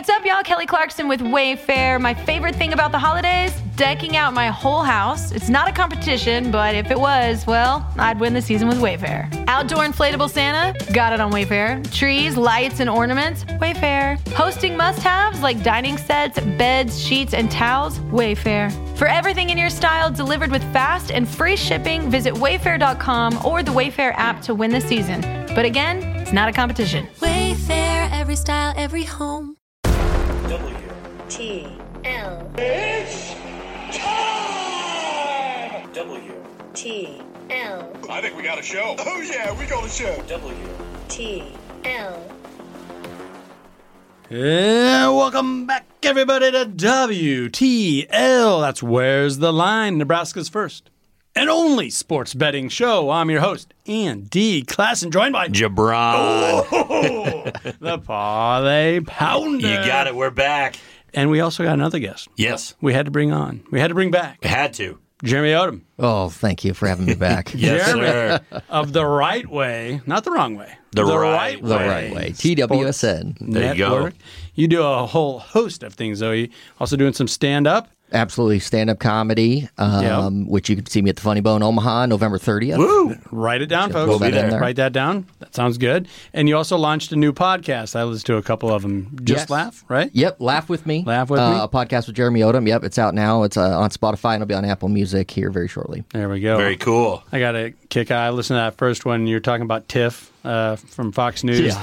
What's up, y'all? Kelly Clarkson with Wayfair. My favorite thing about the holidays? Decking out my whole house. It's not a competition, but if it was, well, I'd win the season with Wayfair. Outdoor inflatable Santa? Got it on Wayfair. Trees, lights, and ornaments? Wayfair. Hosting must-haves like dining sets, beds, sheets, and towels? Wayfair. For everything in your style delivered with fast and free shipping, visit Wayfair.com or the Wayfair app to win the season. But again, it's not a competition. Wayfair, every style, every home. WTL. It's time! WTL. I think we got a show. Oh yeah, we got a show. WTL. Yeah, welcome back, everybody, to WTL. That's Where's the Line, Nebraska's first and only sports betting show. I'm your host, Andy Klassen, joined by Jabron. the Parlay Pounder. You got it. We're back. And we also got another guest. Yes. We had to bring back We had to. Jeremy Odom. Oh, thank you for having me back. Yes, Jeremy sir. of the right way, not the wrong way. The right The right way. TWSN. There you go. Network. You do a whole host of things, though. You also doing some stand-up. Absolutely. Stand-up comedy, which you can see me at the Funny Bone Omaha, November 30th. Woo! Write it down, folks. We'll be there. Write that down. That sounds good. And you also launched a new podcast. I listened to a couple of them. Just Yes. Laugh, right? Yep, Laugh With Me. Laugh With Me. A podcast with Jeremy Odom. Yep, it's out now. It's on Spotify, and it'll be on Apple Music here very shortly. There we go. Very cool. I got a kick. I listened to that first one. You're talking about Tiff from Fox News.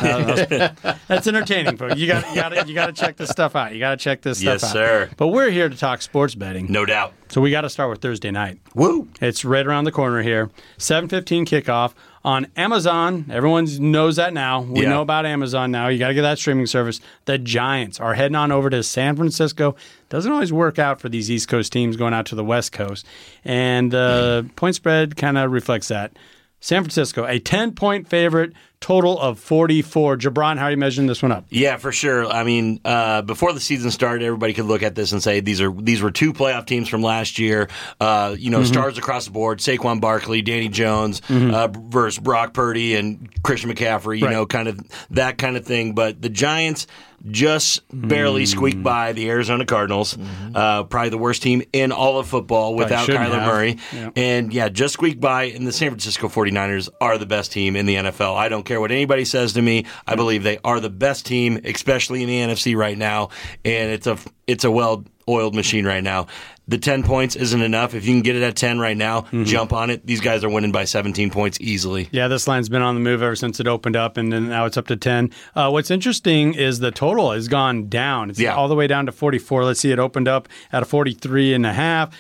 That's entertaining, folks. You got to check this stuff out. You got to check this stuff Yes, out. sir. But we're here to talk sports betting. No doubt. So we got to start with Thursday night. Woo. It's right around the corner here. 7:15 kickoff on Amazon. Everyone knows that now. We Yeah. know about Amazon now. You got to get that streaming service. The Giants are heading on over to San Francisco. Doesn't always work out for these East Coast teams going out to the West Coast. And point spread kind of reflects that. San Francisco, a 10-point favorite, total of 44. Jabron, how are you measuring this one up? Yeah, for sure. I mean, before the season started, everybody could look at this and say these were two playoff teams from last year. Stars across the board: Saquon Barkley, Danny Jones versus Brock Purdy and Christian McCaffrey. You know, kind of that kind of thing. But the Giants just barely squeaked by the Arizona Cardinals, probably the worst team in all of football without Kyler Murray. Yeah. And, just squeaked by, and the San Francisco 49ers are the best team in the NFL. I don't care what anybody says to me. I believe they are the best team, especially in the NFC right now, and it's a well-oiled machine right now. The 10 points isn't enough. If you can get it at 10 right now, jump on it. These guys are winning by 17 points easily. Yeah, this line's been on the move ever since it opened up, and then now it's up to 10. What's interesting is the total has gone down. It's all the way down to 44. Let's see, it opened up at a 43.5.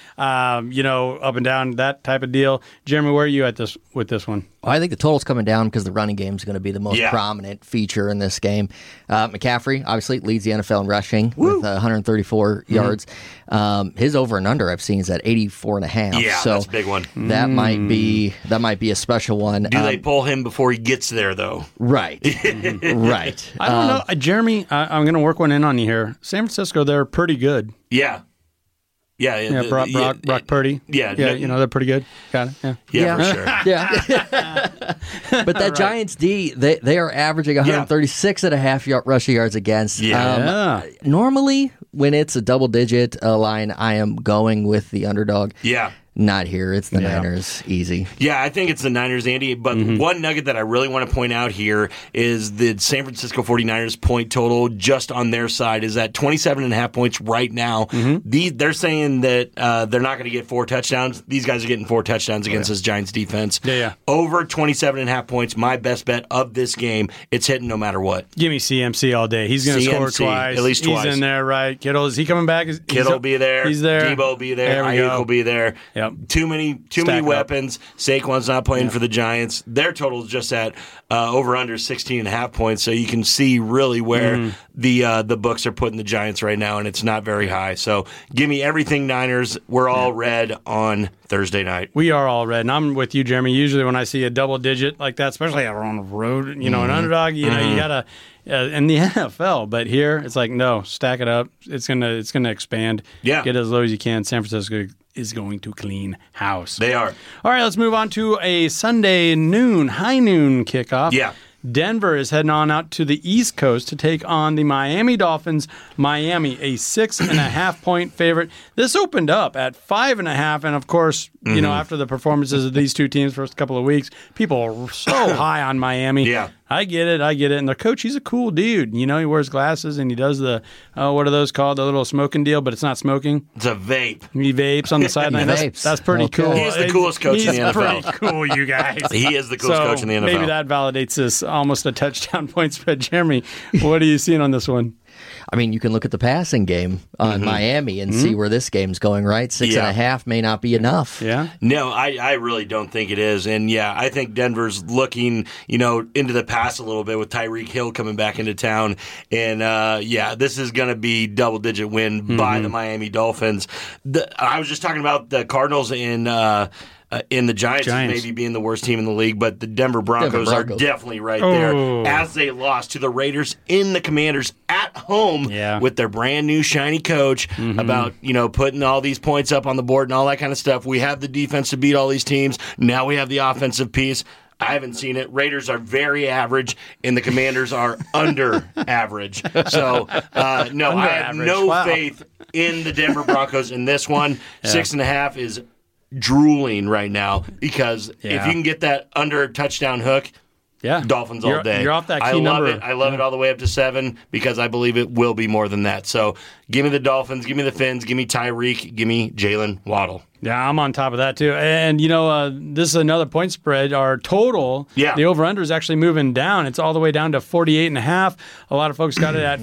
Up and down, that type of deal. Jeremy, where are you at with this one? Well, I think the total's coming down because the running game is going to be the most prominent feature in this game. McCaffrey, obviously, leads the NFL in rushing with 134 yards. His over and under I've seen is at 84.5. Yeah, so that's a big one. That might be a special one. Do they pull him before he gets there, though? Right. Right. I don't know. Jeremy, I'm going to work one in on you here. San Francisco, they're pretty good. Yeah. Yeah, Brock Purdy. Yeah, they're pretty good. Got it. Yeah, for sure. Yeah. But that Giants D, they are averaging 136.5 rushing yards against. Yeah. Normally, when it's a double-digit line, I am going with the underdog. Yeah. Not here. It's the Niners. Easy. Yeah, I think it's the Niners, Andy. But one nugget that I really want to point out here is the San Francisco 49ers point total just on their side is at 27.5 points right now. They're saying that they're not going to get 4 touchdowns. These guys are getting 4 touchdowns against this Giants defense. Yeah. Over 27.5 points, my best bet of this game. It's hitting no matter what. Give me CMC all day. He's going to score twice. At least twice. He's in there, right? Kittle, is he coming back? Kittle will be there. He's there. Debo will be there. Ayuk will be there. Yep. Too many weapons. Saquon's not playing for the Giants. Their total is just at over under 16.5 points. So you can see really where the books are putting the Giants right now, and it's not very high. So give me everything Niners. We're all red on Thursday night. We are all red, and I'm with you, Jeremy. Usually when I see a double digit like that, especially on the road, an underdog, you gotta in the NFL. But here, it's like no, stack it up. It's gonna expand. Yeah, get as low as you can. San Francisco is going to clean house. They are. All right, let's move on to a Sunday high noon kickoff. Yeah. Denver is heading on out to the East Coast to take on the Miami Dolphins. Miami, a 6.5-point favorite. This opened up at 5.5, and of course, you know, after the performances of these two teams first couple of weeks, people are so high on Miami. Yeah. I get it. And their coach, he's a cool dude. You know, he wears glasses and he does the, what are those called? The little smoking deal, but it's not smoking. It's a vape. He vapes on the sideline. That's pretty cool. He's the coolest coach in the NFL. He's pretty cool, you guys. He is the coolest coach in the NFL. Maybe that validates this almost a touchdown point spread. Jeremy, what are you seeing on this one? I mean, you can look at the passing game on Miami and see where this game's going, right? 6.5 may not be enough. Yeah. No, I really don't think it is. And, yeah, I think Denver's looking, into the past a little bit with Tyreek Hill coming back into town. And, this is going to be double-digit win by the Miami Dolphins. I was just talking about the Cardinals in the Giants maybe being the worst team in the league, but the Denver Broncos are definitely right there as they lost to the Raiders in the Commanders at home with their brand new shiny coach about, putting all these points up on the board and all that kind of stuff. We have the defense to beat all these teams. Now we have the offensive piece. I haven't seen it. Raiders are very average, and the Commanders are under average. So, I have no faith in the Denver Broncos in this one. 6.5 is drooling right now because if you can get that under touchdown hook, Dolphins all day. You're off that key number. I love it all the way up to 7 because I believe it will be more than that. So give me the Dolphins, give me the Fins, give me Tyreek, give me Jalen Waddle. Yeah, I'm on top of that too. And, this is another point spread. Our total, the over-under is actually moving down. It's all the way down to 48.5. A lot of folks got it at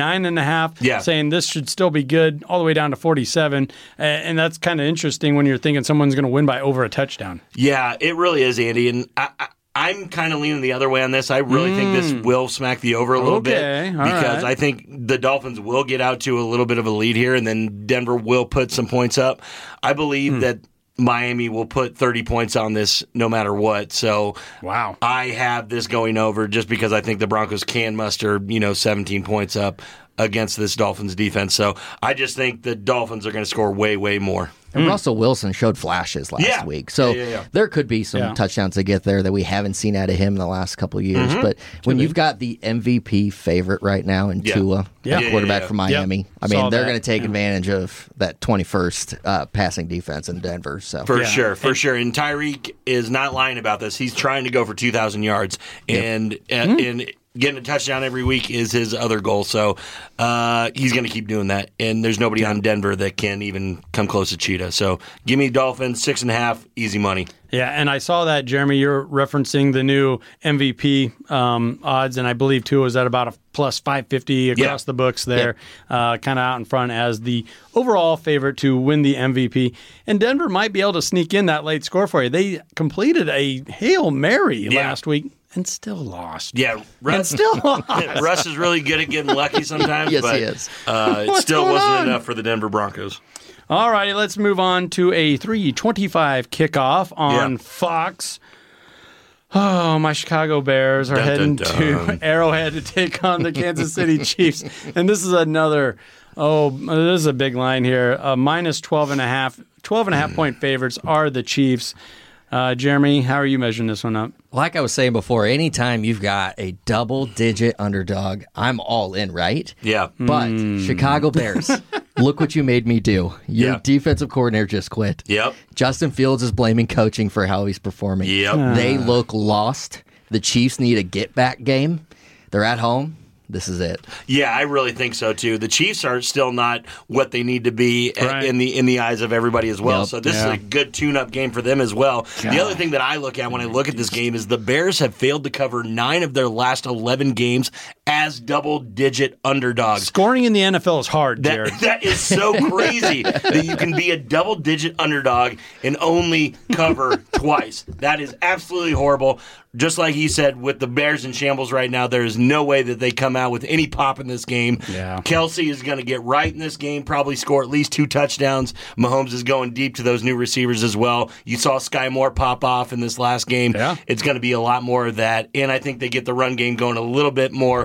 49.5, saying this should still be good, all the way down to 47. And that's kind of interesting when you're thinking someone's going to win by over a touchdown. Yeah, it really is, Andy. And I'm kind of leaning the other way on this. I really think this will smack the over a little bit because I think the Dolphins will get out to a little bit of a lead here, and then Denver will put some points up. I believe that Miami will put 30 points on this no matter what. So I have this going over just because I think the Broncos can muster, 17 points up against this Dolphins defense. So I just think the Dolphins are going to score way, way more. And Russell Wilson showed flashes last week. So there could be some touchdowns to get there that we haven't seen out of him in the last couple of years. But when you've got the MVP favorite right now in Tua, quarterback from Miami, I mean, they're going to take advantage of that 21st passing defense in Denver. So For sure. And Tyreek is not lying about this. He's trying to go for 2,000 yards. And getting a touchdown every week is his other goal. So he's going to keep doing that. And there's nobody on Denver that can even come close to Cheetah. So give me Dolphins, 6.5, easy money. Yeah, and I saw that, Jeremy, you're referencing the new MVP odds, and I believe Tua was at about a plus 550 across the books there, kind of out in front as the overall favorite to win the MVP. And Denver might be able to sneak in that late score for you. They completed a Hail Mary last week. And still lost. Yeah, Russ is really good at getting lucky sometimes. Yes, but, he is. It still wasn't enough for the Denver Broncos. All righty, let's move on to a 3:25 kickoff on Fox. Oh, my Chicago Bears are heading to Arrowhead to take on the Kansas City Chiefs. And this is another, this is a big line here. Minus 12.5 point favorites are the Chiefs. Jeremy, how are you measuring this one up? Like I was saying before, anytime you've got a double-digit underdog, I'm all in, right? Yeah. But Chicago Bears, look what you made me do. Your defensive coordinator just quit. Yep. Justin Fields is blaming coaching for how he's performing. Yep. They look lost. The Chiefs need a get-back game. They're at home. This is it. Yeah, I really think so too. The Chiefs are still not what they need to be in the eyes of everybody as well. So this is a good tune-up game for them as well. The other thing that I look at when I look at this game is the Bears have failed to cover 9 of their last 11 games as double-digit underdogs. Scoring in the NFL is hard, Jared. That is so crazy that you can be a double-digit underdog and only cover twice. That is absolutely horrible. Just like he said, with the Bears in shambles right now, there is no way that they come out with any pop in this game. Yeah. Kelsey is going to get right in this game, probably score at least 2 touchdowns. Mahomes is going deep to those new receivers as well. You saw Sky Moore pop off in this last game. Yeah. It's going to be a lot more of that. And I think they get the run game going a little bit more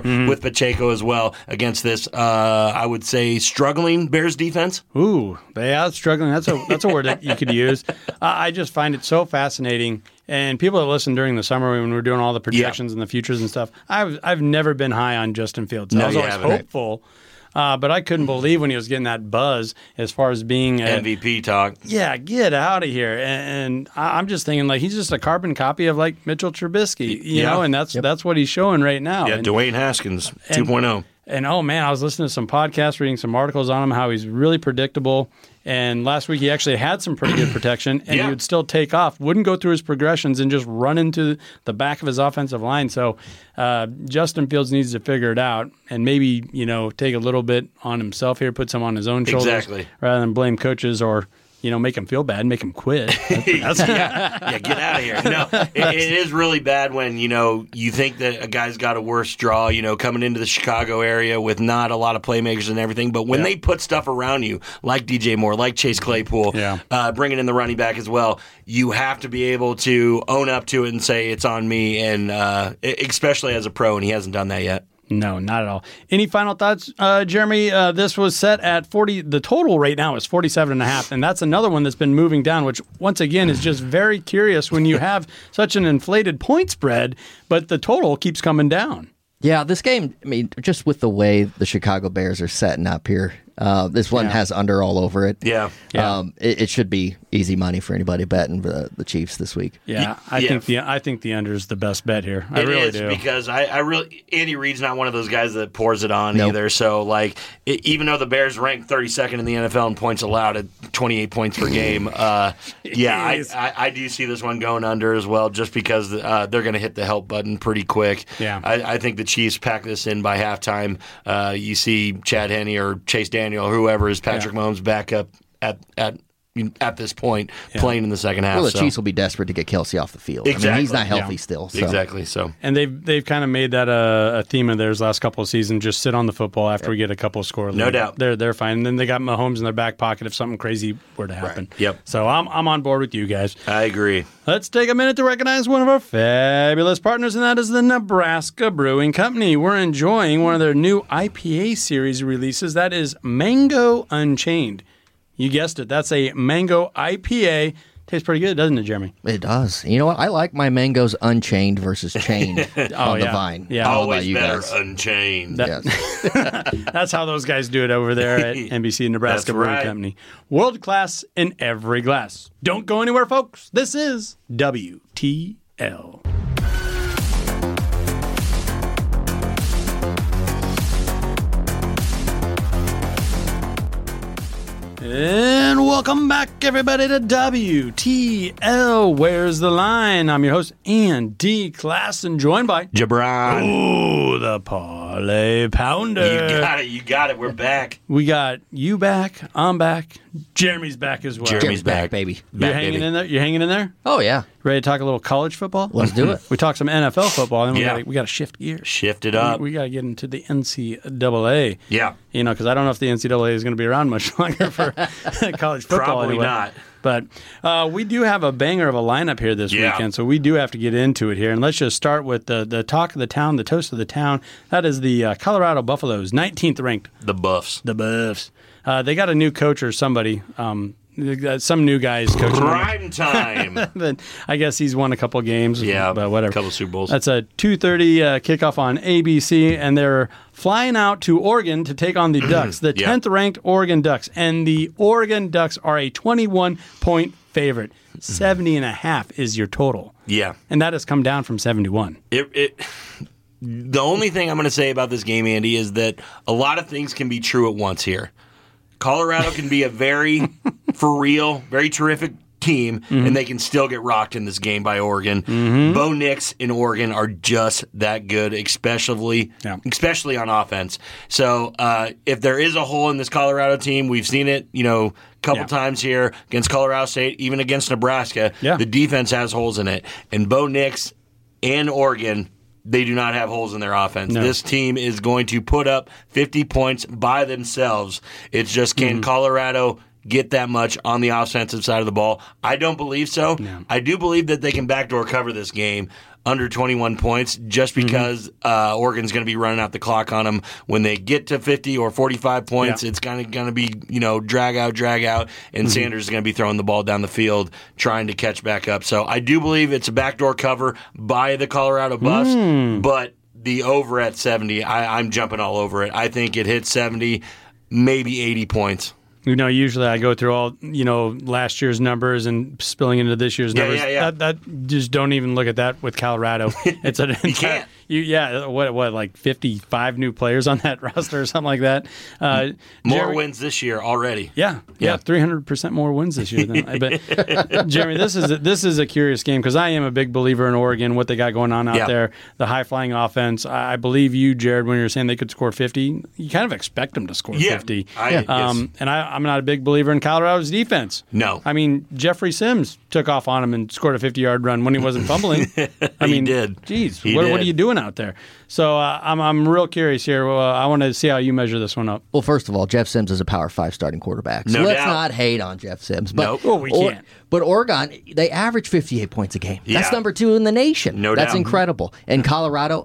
with Pacheco as well against this, I would say, struggling Bears defense. Ooh, they are struggling. That's a word that you could use. I just find it so fascinating. And people that listen during the summer when we're doing all the projections and the futures and stuff, I've never been high on Justin Fields. I was always hopeful. But I couldn't believe when he was getting that buzz as far as being MVP talk. Yeah, get out of here. And I'm just thinking he's just a carbon copy of Mitchell Trubisky, you know, and that's what he's showing right now. Yeah, Dwayne Haskins 2.0. And oh man, I was listening to some podcasts, reading some articles on him, how he's really predictable. And last week he actually had some pretty good protection, and he would still take off, wouldn't go through his progressions, and just run into the back of his offensive line. So Justin Fields needs to figure it out, and maybe take a little bit on himself here, put some on his own shoulders, rather than blame coaches or make him feel bad, make him quit. Get out of here. No, it is really bad when, you think that a guy's got a worse draw, coming into the Chicago area with not a lot of playmakers and everything. But when they put stuff around you, like DJ Moore, like Chase Claypool, bringing in the running back as well, you have to be able to own up to it and say it's on me, and especially as a pro, and he hasn't done that yet. No, not at all. Any final thoughts, Jeremy? This was set at 40. The total right now is 47.5, and that's another one that's been moving down, which once again is just very curious when you have such an inflated point spread, but the total keeps coming down. Yeah, this game, just with the way the Chicago Bears are setting up here, this one has under all over it. Yeah. It should be easy money for anybody betting the Chiefs this week. Yeah, I think the under is the best bet here. I really do, because I really Andy Reid's not one of those guys that pours it on either. So even though the Bears rank 32nd in the NFL in points allowed at 28 points per game, I do see this one going under as well, just because they're going to hit the help button pretty quick. Yeah, I think the Chiefs pack this in by halftime. You see Chad Henne or Chase Daniel or whoever is Patrick Mahomes back up at this point playing in the second half. Well, the Chiefs will be desperate to get Kelce off the field. Exactly. He's not healthy still. So. Exactly. So, and they've kind of made that a theme of theirs last couple of seasons. Just sit on the football after we get a couple of score. No doubt, they're fine. And then they got Mahomes in their back pocket if something crazy were to happen. Right. Yep. So I'm on board with you guys. I agree. Let's take a minute to recognize one of our fabulous partners, and that is the Nebraska Brewing Company. We're enjoying one of their new IPA series releases. That is Mango Unchained. You guessed it. That's a mango IPA. Tastes pretty good, doesn't it, Jeremy? It does. You know what? I like my mangoes unchained versus chained on the vine. Yeah, always better guys? unchained. Yes. That's how those guys do it over there at NBC Nebraska Brewing Company. World class in every glass. Don't go anywhere, folks. This is WTL. And welcome back, everybody, to WTL. Where's the line? I'm your host, Andy Klassen, joined by Jabron. Ooh, the Parlay Pounder. You got it. We're back. We got you back. I'm back. Jeremy's back as well. Jeremy's back, baby. You're hanging in there? You hanging in there? Oh, yeah. Ready to talk a little college football? Let's do it. We talk some NFL football, and we got to shift gears. Shift it up. We got to get into the NCAA. Yeah. Because I don't know if the NCAA is going to be around much longer for college football. Probably anyway. not. But we do have a banger of a lineup here this weekend, so we do have to get into it here. And let's just start with the talk of the town, the toast of the town. That is the Colorado Buffaloes, 19th ranked. The Buffs. The Buffs. They got a new coach or somebody. Some new guys coaching. Prime time. But I guess he's won a couple games. Yeah, but whatever. A couple Super Bowls. That's a 2:30 kickoff on ABC, and they're flying out to Oregon to take on the Ducks, the 10th ranked Oregon Ducks, and the Oregon Ducks are a 21-point favorite. 70.5 is your total. Yeah, and that has come down from 71. The only thing I'm going to say about this game, Andy, is that a lot of things can be true at once here. Colorado can be a very, for real, very terrific team, and they can still get rocked in this game by Oregon. Bo Nix in Oregon are just that good, especially on offense. So if there is a hole in this Colorado team, we've seen it, a couple times here against Colorado State, even against Nebraska. The defense has holes in it. And Bo Nix and Oregon, they do not have holes in their offense. No. This team is going to put up 50 points by themselves. It's just, can Colorado get that much on the offensive side of the ball? I don't believe so. No. I do believe that they can backdoor cover this game. under 21 points just because Oregon's going to be running out the clock on them. When they get to 50 or 45 points, it's kind of going to be, drag out, and Sanders is going to be throwing the ball down the field trying to catch back up. So I do believe it's a backdoor cover by the Colorado Buffs, but the over at 70, I'm jumping all over it. I think it hits 70, maybe 80 points. Usually I go through all, last year's numbers and spilling into this year's numbers. Yeah. That just don't even look at that with Colorado. It's an You can't. What, like 55 new players on that roster or something like that? More wins this year already. Yeah, 300% more wins this year. But Jeremy, this is a curious game because I am a big believer in Oregon, what they got going on out there, the high-flying offense. I believe you, Jared, when you're saying they could score 50, you kind of expect them to score 50. Yes. And I'm not a big believer in Colorado's defense. No. I mean, Jeffrey Sims took off on him and scored a 50-yard run when he wasn't fumbling. He did. Geez, what are you doing out there? So I'm real curious here. I want to see how you measure this one up. Well, first of all, Jeff Sims is a Power 5 starting quarterback. So let's not hate on Jeff Sims. But, we can't. But Oregon, they average 58 points a game. Yeah. That's number 2 in the nation. No doubt. That's incredible. And Colorado,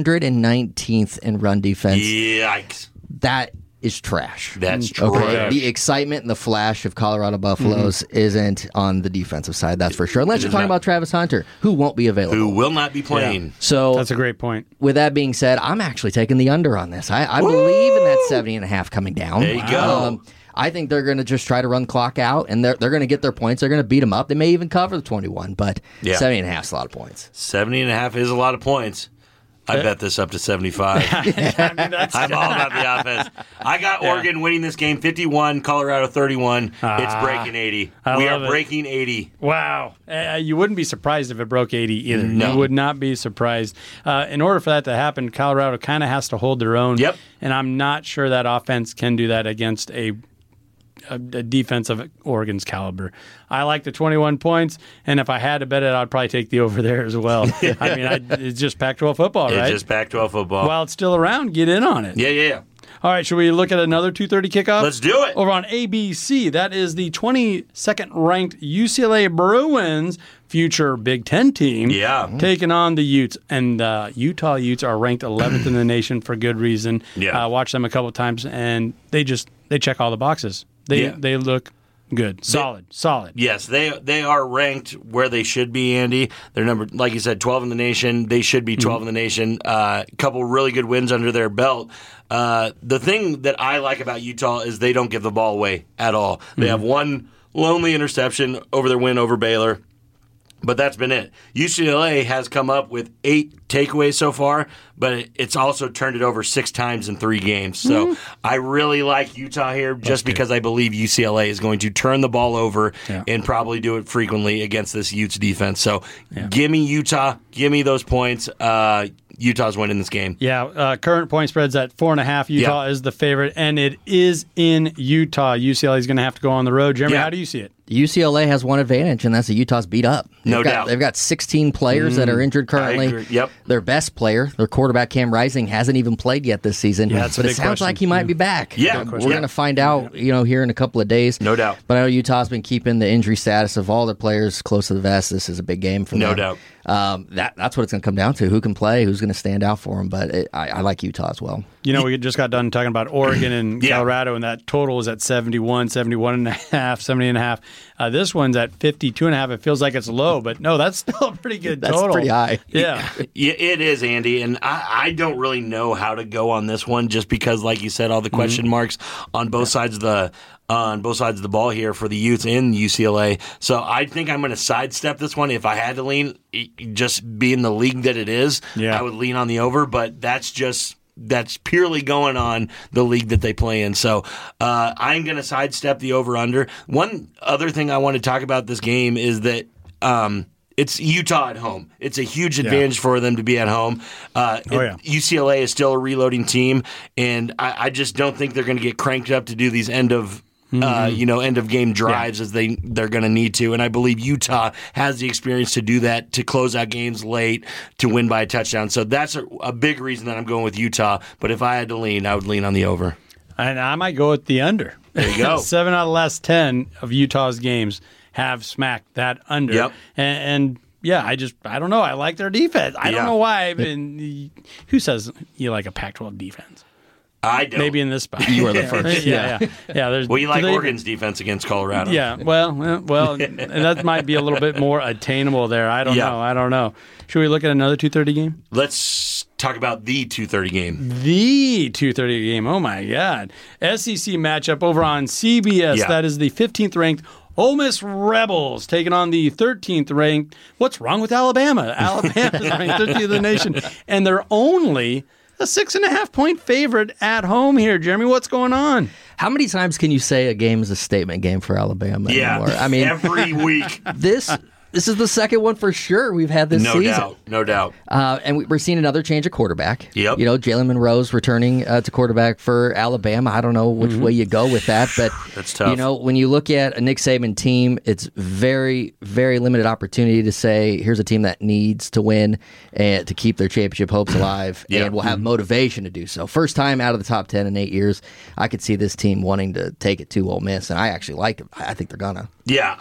119th in run defense. Yikes. That is trash. That's trash. Okay, the excitement and the flash of Colorado Buffaloes isn't on the defensive side, that's for sure. Unless you're talking about Travis Hunter, who won't be available. Who will not be playing. Yeah. So that's a great point. With that being said, I'm actually taking the under on this. I believe in that 70.5 coming down. There you go. I think they're going to just try to run the clock out, and they're going to get their points. They're going to beat them up. They may even cover the 21, but 70.5 is a lot of points. 70.5 is a lot of points. I bet this up to 75. I'm all about the offense. I got Oregon winning this game 51, Colorado 31. It's breaking 80. We are breaking 80. Wow. You wouldn't be surprised if it broke 80 either. No. You would not be surprised. In order for that to happen, Colorado kind of has to hold their own. Yep. And I'm not sure that offense can do that against a defense of Oregon's caliber. I like the 21 points, and if I had to bet it, I'd probably take the over there as well. I mean, it's just Pac-12 football, right? It's just Pac-12 football. While it's still around, get in on it. Yeah. All right, should we look at another 2:30 kickoff? Let's do it. Over on ABC, that is the 22nd ranked UCLA Bruins, future Big Ten team, taking on the Utes. And Utah Utes are ranked 11th in the nation for good reason. Yeah. Watched them a couple times, and they check all the boxes. They look good. Solid. Yes, they are ranked where they should be, Andy. They're number, like you said, 12 in the nation. They should be 12 in the nation. A couple really good wins under their belt. The thing that I like about Utah is they don't give the ball away at all. They have one lonely interception over their win over Baylor. But that's been it. UCLA has come up with 8 takeaways so far, but it's also turned it over 6 times in 3 games. So I really like Utah here just because I believe UCLA is going to turn the ball over and probably do it frequently against this Utes defense. So give me Utah. Give me those points. Utah's winning this game. Yeah, current point spread's at 4.5. Utah is the favorite, and it is in Utah. UCLA is going to have to go on the road. Jeremy, how do you see it? UCLA has one advantage, and that's that Utah's beat up. No doubt. They've got 16 players that are injured currently. I agree. Yep. Their best player, their quarterback Cam Rising, hasn't even played yet this season. Yeah, that's a but big it sounds question. like he might be back. Yeah. We're going to find out, here in a couple of days. No doubt. But I know Utah's been keeping the injury status of all their players close to the vest. This is a big game for them. No doubt. That's what it's going to come down to. Who can play? Who's going to stand out for them? But I like Utah as well. We just got done talking about Oregon and Colorado, and that total is at 71, 71.5, 70.5. This one's at 52.5. It feels like it's low, but no, that's still a pretty good total. That's pretty high. Yeah. It is, Andy, and I don't really know how to go on this one just because, like you said, all the question marks on both sides of the ball here for the Utes in UCLA. So I think I'm going to sidestep this one. If I had to lean, just being the league that it is, I would lean on the over, but that's purely going on the league that they play in. So I'm going to sidestep the over-under. One other thing I want to talk about this game is that it's Utah at home. It's a huge advantage for them to be at home. UCLA is still a reloading team, and I just don't think they're going to get cranked up to do these end of game drives as they're going to need to. And I believe Utah has the experience to do that, to close out games late, to win by a touchdown. So that's a big reason that I'm going with Utah. But if I had to lean, I would lean on the over. And I might go with the under. There you go. 7 out of the last 10 of Utah's games have smacked that under. Yep. And I don't know. I like their defense. I don't know why. Who says you like a Pac-12 defense? I don't. Maybe in this spot. You are the first. Yeah. Well, you like Oregon's defense against Colorado. Yeah. Well, and that might be a little bit more attainable there. I don't know. Should we look at another 2:30 game? Let's talk about the 2:30 game. The 2:30 game. Oh my God. SEC matchup over on CBS. Yeah. That is the 15th ranked Ole Miss Rebels taking on the 13th ranked. What's wrong with Alabama? Alabama's ranked 13th in the nation, and they're only a 6.5-point favorite at home here. Jeremy, what's going on? How many times can you say a game is a statement game for Alabama anymore? I mean, every week. This is the second one for sure we've had this season. No doubt. And we're seeing another change of quarterback. Yep. Jalen Monroe's returning to quarterback for Alabama. I don't know which way you go with that, but that's tough. When you look at a Nick Saban team, it's very, very limited opportunity to say, here's a team that needs to win and to keep their championship hopes alive and will have motivation to do so. First time out of the top 10 in 8 years, I could see this team wanting to take it to Ole Miss, and I actually like it. I think they're gonna. Yeah,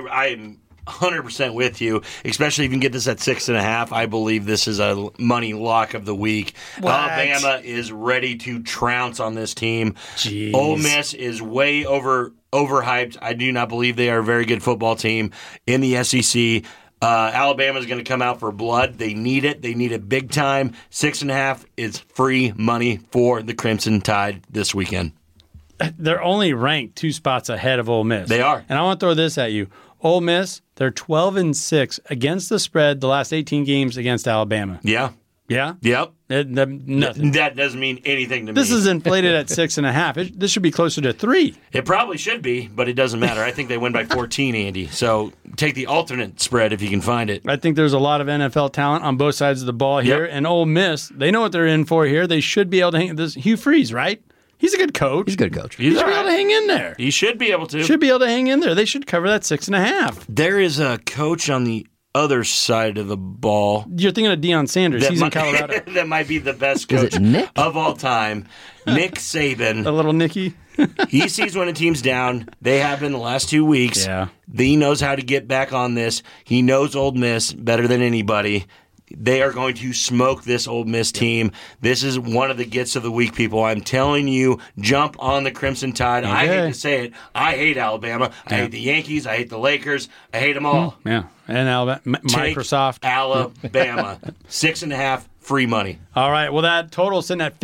I'm 100% with you, especially if you can get this at 6.5. I believe this is a money lock of the week. What? Alabama is ready to trounce on this team. Jeez. Ole Miss is way overhyped. I do not believe they are a very good football team in the SEC. Alabama is going to come out for blood. They need it. They need it big time. 6.5 is free money for the Crimson Tide this weekend. They're only ranked 2 spots ahead of Ole Miss. They are. And I want to throw this at you. Ole Miss, they're 12-6 against the spread the last 18 games against Alabama. Yeah. Yeah? Yep. Nothing. That doesn't mean anything to me. This is inflated at 6.5. This should be closer to 3. It probably should be, but it doesn't matter. I think they win by 14, Andy. So take the alternate spread if you can find it. I think there's a lot of NFL talent on both sides of the ball here. Yep. And Ole Miss, they know what they're in for here. They should be able to hang this. Hugh Freeze, right? He's a good coach. He's a good coach. He should be able to hang in there. He should be able to. Should be able to hang in there. They should cover that 6.5. There is a coach on the other side of the ball. You're thinking of Deion Sanders. He's in Colorado. That might be the best Is coach it Nick? of all time. Nick Saban. A little Nicky. He sees when a team's down. They have been the last 2 weeks. Yeah. He knows how to get back on this. He knows Ole Miss better than anybody. They are going to smoke this Ole Miss team. This is one of the gets of the week, people. I'm telling you, jump on the Crimson Tide. Okay. I hate to say it. I hate Alabama. I hate the Yankees. I hate the Lakers. I hate them all. Yeah. And Alabama, Take Microsoft. Alabama. 6.5 free money. All right. Well, that total is sitting at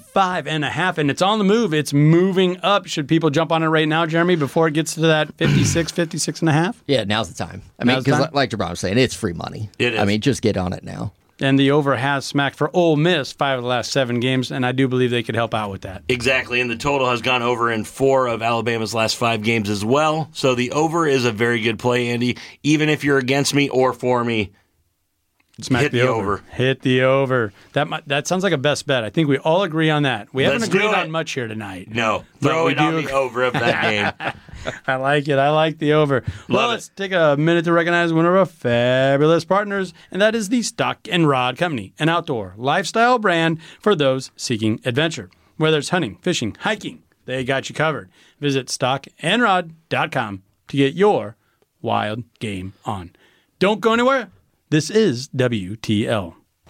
55.5, and it's on the move. It's moving up. Should people jump on it right now, Jeremy, before it gets to that 56.5? Yeah, now's the time. I mean, Now's the because time? like Jabron was saying, it's free money. It is. I mean, just get on it now. And the over has smacked for Ole Miss 5 of the last 7 games, and I do believe they could help out with that. Exactly, and the total has gone over in 4 of Alabama's last 5 games as well. So the over is a very good play, Andy. Even if you're against me or for me, Smack hit the over. Hit the over. That sounds like a best bet. I think we all agree on that. We haven't Let's do agreed it. on much here tonight. No, But throw we it on do- the over of that game. I like it. I like the over. Well, Love let's take a minute to recognize one of our fabulous partners, and that is the Stock and Rod Company, an outdoor lifestyle brand for those seeking adventure. Whether it's hunting, fishing, hiking, they got you covered. Visit stockandrod.com to get your wild game on. Don't go anywhere. This is WTL.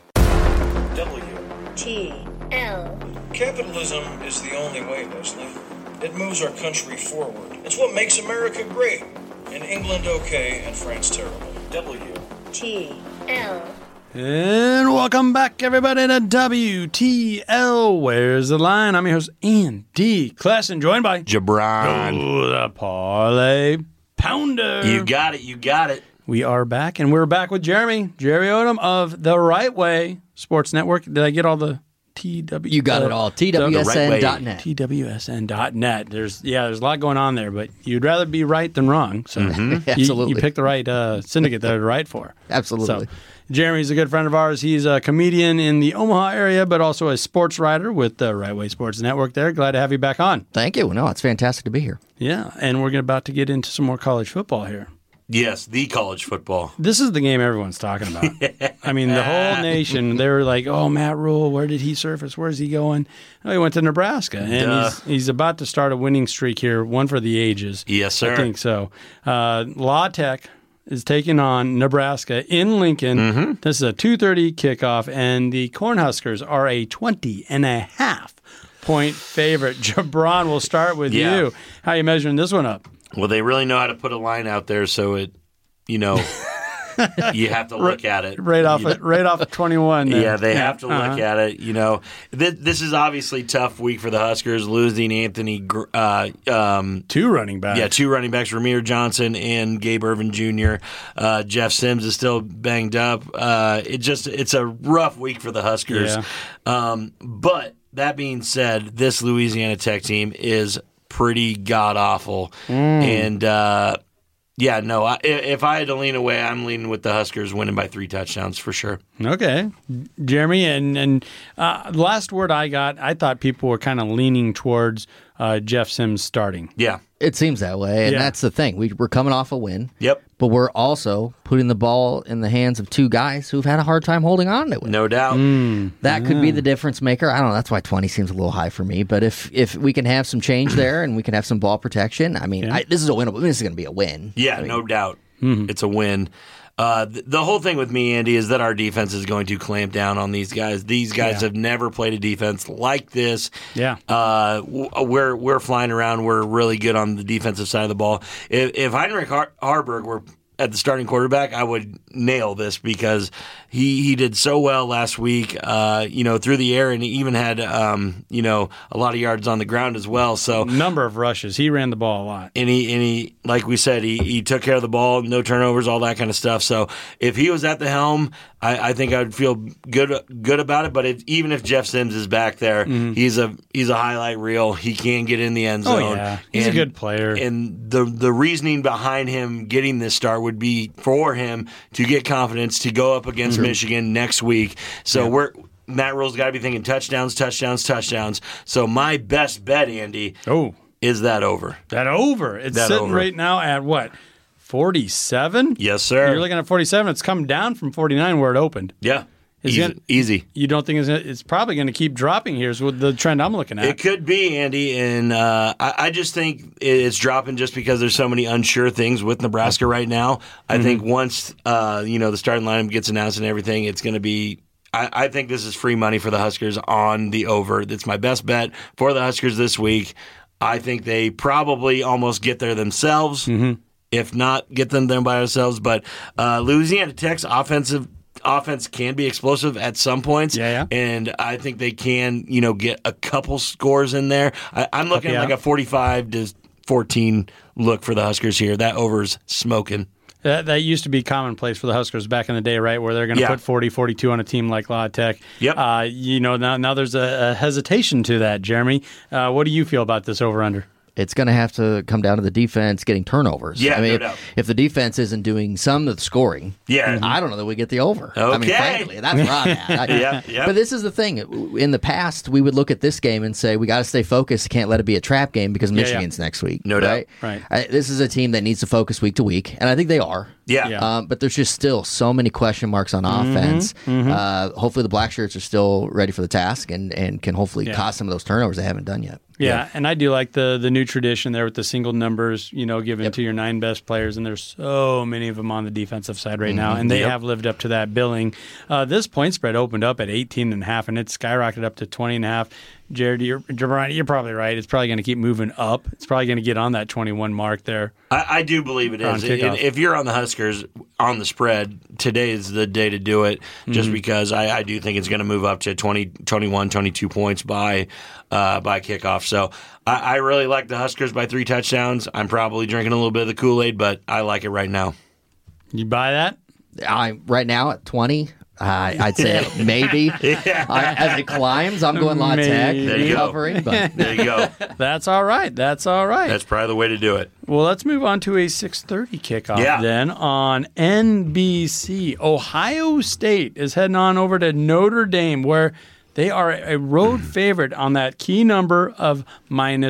T-L. Capitalism is the only way, Leslie. It moves our country forward. It's what makes America great. And England okay and France terrible. T-L. And welcome back, everybody, to WTL. Where's the line? I'm your host, Andy Klassen, joined by Jabron. Oh, the Parlay Pounder. You got it. You got it. We are back, and we're back with Jerry Odom of The Right Way Sports Network. Did I get all the TW? You got it all. TWSN.net. TWSN.net. There's a lot going on there, but you'd rather be right than wrong. So Absolutely. you picked the right syndicate that to write for. Absolutely. So Jeremy's a good friend of ours. He's a comedian in the Omaha area, but also a sports writer with the Right Way Sports Network there. Glad to have you back on. Thank you. No, it's fantastic to be here. Yeah, and we're about to get into some more college football here. Yes, the college football. This is the game everyone's talking about. I mean, the whole nation, they were like, oh, Matt Rule, where did he surface? Where's he going? Oh, he went to Nebraska. And he's about to start a winning streak here, one for the ages. Yes, sir. I think so. La Tech is taking on Nebraska in Lincoln. Mm-hmm. This is a 2:30 kickoff, and the Cornhuskers are a 20.5-point favorite. Jabron, we'll start with you. How are you measuring this one up? Well, they really know how to put a line out there, so it, you have to look at it right off of 21. Then. Yeah, they have to look at it. This is obviously a tough week for the Huskers, losing Anthony. 2 running backs. Yeah, 2 running backs, Ramir Johnson and Gabe Irvin Jr. Jeff Sims is still banged up. It's a rough week for the Huskers. Yeah. But that being said, this Louisiana Tech team is pretty god awful, and if I had to lean away, I'm leaning with the Huskers winning by 3 touchdowns for sure. Okay. Jeremy, and last word I got, I thought people were kind of leaning towards Jeff Sims starting. Yeah. It seems that way, and Yeah. that's the thing. We're coming off a win. Yep. But we're also putting the ball in the hands of 2 guys who've had a hard time holding on to it. No doubt. That could be the difference maker. I don't know. That's why 20 seems a little high for me. But if we can have some change there and we can have some ball protection, I mean, this is a winnable. This is going to be a win. Yeah, no doubt. It's a win. The whole thing with me, Andy, is that our defense is going to clamp down on these guys. These guys have never played a defense like this. Yeah. We're flying around. We're really good on the defensive side of the ball. If Heinrich Harburg were at the starting quarterback, I would nail this because he did so well last week, through the air, and he even had, a lot of yards on the ground as well. So number of rushes. He ran the ball a lot. And he like we said, he took care of the ball, no turnovers, all that kind of stuff. So if he was at the helm, I think I would feel good about it. But even if Jeff Sims is back there, he's a highlight reel. He can get in the end zone. Oh, yeah. He's a good player. And the reasoning behind him getting this start would be for him to get confidence to go up against Michigan next week. So Matt Rule's got to be thinking touchdowns. So my best bet, Andy, is that over. That over. It's that sitting over. right now at what? 47? Yes, sir. You're looking at 47. It's come down from 49 where it opened. Yeah. Easy. You don't think it's probably going to keep dropping here is what the trend I'm looking at. It could be, Andy, and I just think it's dropping just because there's so many unsure things with Nebraska right now. I think once the starting lineup gets announced and everything, it's going to be I think this is free money for the Huskers on the over. That's my best bet for the Huskers this week. I think they probably almost get there themselves, if not get them there by ourselves. But Louisiana Tech's offense can be explosive at some points, and I think they can, get a couple scores in there. I'm looking at like a 45-14 look for the Huskers here. That over's smoking. That used to be commonplace for the Huskers back in the day, right, where they're going to put 40, 42 on a team like La Tech. Yep. Now there's a hesitation to that, Jeremy. What do you feel about this over-under? It's going to have to come down to the defense getting turnovers. Yeah, I mean, no doubt. if the defense isn't doing some of the scoring, I don't know that we get the over. Okay. I mean, frankly, that's where I'm at. But this is the thing. In the past, we would look at this game and say, we got to stay focused. Can't let it be a trap game because Michigan's next week. No doubt. Right. This is a team that needs to focus week to week, and I think they are. Yeah. But there's just still so many question marks on offense. Hopefully the black shirts are still ready for the task and can hopefully cause some of those turnovers they haven't done yet. Yeah, and I do like the new tradition there with the single numbers, given to your 9 best players, and there's so many of them on the defensive side right now, and they have lived up to that billing. This point spread opened up at 18.5, and it skyrocketed up to 20.5. Jared, you're probably right. It's probably going to keep moving up. It's probably going to get on that 21 mark there. I do believe it is. If you're on the Huskers on the spread, today is the day to do it, just because I do think it's going to move up to 20, 21, 22 points by kickoff. So I really like the Huskers by 3 touchdowns. I'm probably drinking a little bit of the Kool-Aid, but I like it right now. You buy that? Right now at 20, I'd say maybe. As it climbs, I'm going La Tech covering. But. There you go. That's all right. That's probably the way to do it. Well, let's move on to a 6:30 kickoff then on NBC. Ohio State is heading on over to Notre Dame, where they are a road favorite on that key number of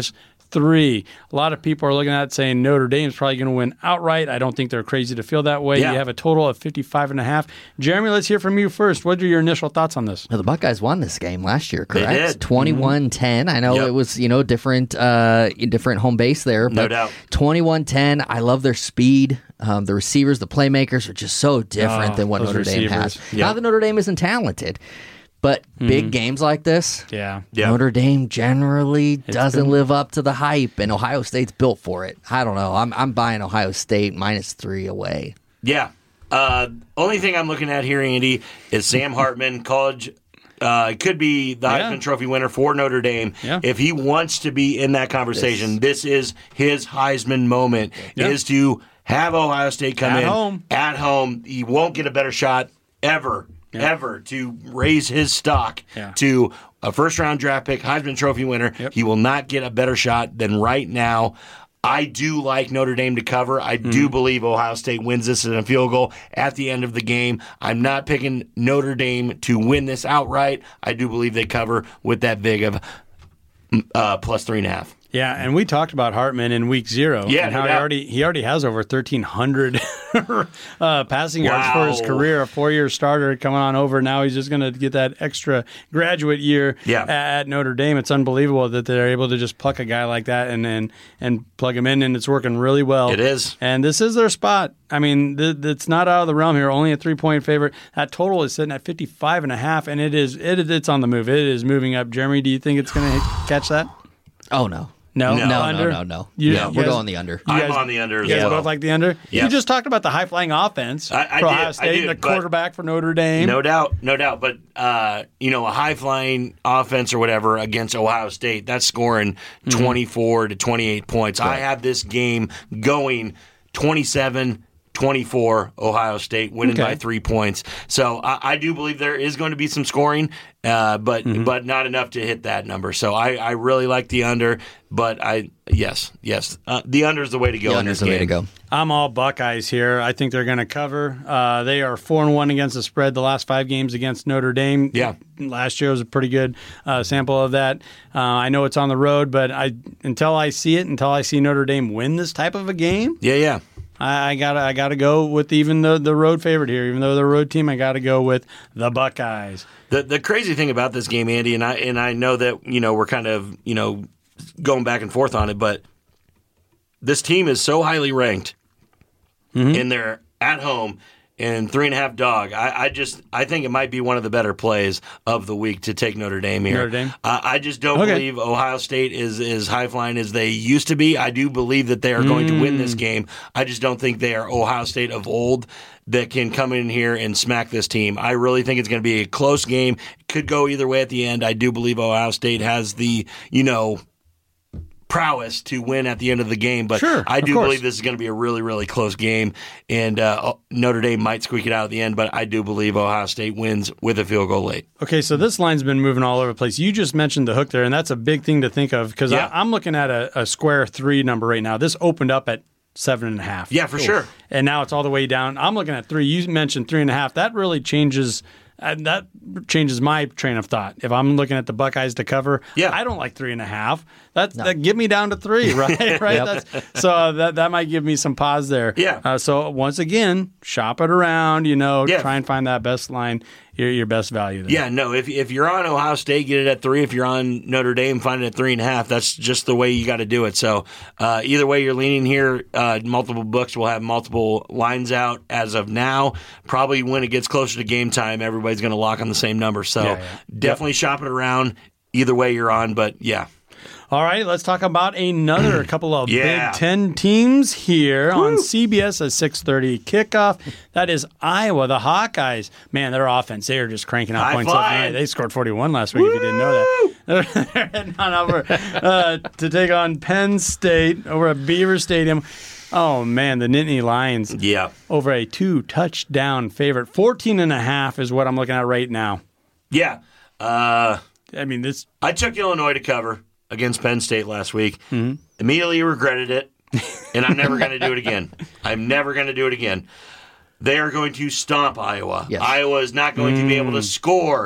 3. A lot of people are looking at it saying Notre Dame's probably going to win outright. I don't think they're crazy to feel that way. Yeah. You have a total of 55.5. Jeremy, let's hear from you first. What are your initial thoughts on this? Well, the Buckeyes won this game last year, correct? They did. 21-10. I know Yep. it was, different home base there, No but doubt. 21-10. I love their speed. The receivers, the playmakers are just so different than what those Notre Dame has. receivers. Not that Notre Dame isn't talented, but big games like this, Yeah. Yeah. Notre Dame generally doesn't live up to the hype, and Ohio State's built for it. I don't know. I'm buying Ohio State -3 away. Yeah. Only thing I'm looking at here, Andy, is Sam Hartman, college. Could be the Yeah. Heisman Trophy winner for Notre Dame. Yeah. If he wants to be in that conversation, this is his Heisman moment, Yeah. is to have Ohio State come At in home. at home. He won't get a better shot ever to raise his stock Yeah. to a first-round draft pick, Heisman Trophy winner. Yep. He will not get a better shot than right now. I do like Notre Dame to cover. I do believe Ohio State wins this in a field goal at the end of the game. I'm not picking Notre Dame to win this outright. I do believe they cover with that vig of +3.5. Yeah, and we talked about Hartman in week 0. Yeah, and no how doubt. he already has over 1,300 passing yards for his Wow. career. A 4-year starter coming on over. Now he's just going to get that extra graduate year at Notre Dame. It's unbelievable that they're able to just pluck a guy like that and plug him in, and it's working really well. It is. And this is their spot. I mean, it's not out of the realm here. Only a 3-point favorite. That total is sitting at 55.5, and it's on the move. It is moving up. Jeremy, do you think it's going to catch that? Oh, no. No, No, under? No. You- Yeah, you we're guys- going the under. I'm on the under as You guys well. both like the under? Yeah. You just talked about the high-flying offense I for did, Ohio I State did, and the but- quarterback for Notre Dame. No doubt. But, a high-flying offense or whatever against Ohio State, that's scoring 24 to 28 points. I have this game going 27-24, Ohio State winning by 3 points. So I do believe there is going to be some scoring, but not enough to hit that number. So I really like the under, but yes, the under is the way to go. The in under's this the way game. to go. I'm all Buckeyes here. I think they're going to cover. They are 4-1 against the spread the last 5 games against Notre Dame. Yeah. Last year was a pretty good sample of that. I know it's on the road, but until I see Notre Dame win this type of a game, Yeah. I gotta go with even the road favorite here. Even though they're a road team, I gotta go with the Buckeyes. The crazy thing about this game, Andy, and I know that we're kind of going back and forth on it, but this team is so highly ranked, and they're at home and 3.5 dog. I think it might be one of the better plays of the week to take Notre Dame here. Notre Dame? I just don't believe Ohio State is as high flying as they used to be. I do believe that they are going to win this game. I just don't think they are Ohio State of old that can come in here and smack this team. I really think it's going to be a close game. It could go either way at the end. I do believe Ohio State has the, prowess to win at the end of the game, but Sure, I do of course. believe this is going to be a really, really close game, and Notre Dame might squeak it out at the end, but I do believe Ohio State wins with a field goal late. Okay, so this line's been moving all over the place. You just mentioned the hook there, and that's a big thing to think of because Yeah. I'm looking at a square 3 number right now. This opened up at 7.5. Yeah, for sure. And now it's all the way down. I'm looking at 3. You mentioned 3.5. That really changes. That changes my train of thought. If I'm looking at the Buckeyes to cover, Yeah. I don't like 3.5. That get me down to 3, right? Right. So that might give me some pause there. Yeah. So once again, shop it around. Yeah. Try and find that best line, your best value there. Yeah, no, if you're on Ohio State, get it at 3. If you're on Notre Dame, find it at 3.5. That's just the way you got to do it. So either way you're leaning here, multiple books will have multiple lines out as of now. Probably when it gets closer to game time, everybody's going to lock on the same number. So definitely shop it around. Either way you're on, but yeah. All right, let's talk about another couple of Yeah. Big Ten teams here on CBS at 6:30 kickoff. That is Iowa, the Hawkeyes. Man, their offense, they are just cranking out High points left and flying. right. They scored 41 last week, if you didn't know that. They're heading on over to take on Penn State over at Beaver Stadium. Oh, man, the Nittany Lions Yeah. over a 2-touchdown favorite. 14.5 is what I'm looking at right now. Yeah. I mean, this... I took Illinois to cover against Penn State last week. Mm-hmm. Immediately regretted it, and I'm never going to do it again. I'm never going to do it again. They are going to stomp Iowa. Yes. Iowa is not going to be able to score